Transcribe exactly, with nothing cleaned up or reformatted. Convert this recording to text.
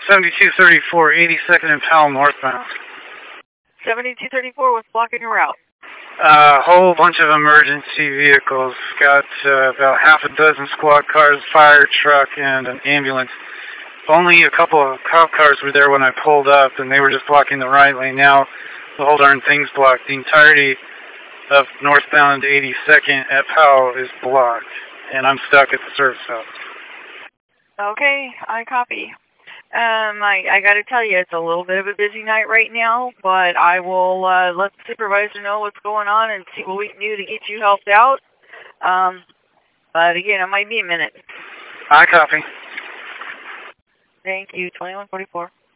seventy-two thirty-four, eighty-second and Powell northbound. seventy-two thirty-four, what's blocking your route? A uh, whole bunch of emergency vehicles. Got uh, about half a dozen squad cars, fire truck, and an ambulance. Only a couple of cop cars were there when I pulled up, and they were just blocking the right lane. Now the whole darn thing's blocked. The entirety of northbound eighty-second at Powell is blocked, and I'm stuck at the service house. Okay, I copy. Um, I, I got to tell you, it's a little bit of a busy night right now, but I will uh, let the supervisor know what's going on and see what we can do to get you helped out. Um, but again, it might be a minute. I copy. Thank you, twenty-one forty-four.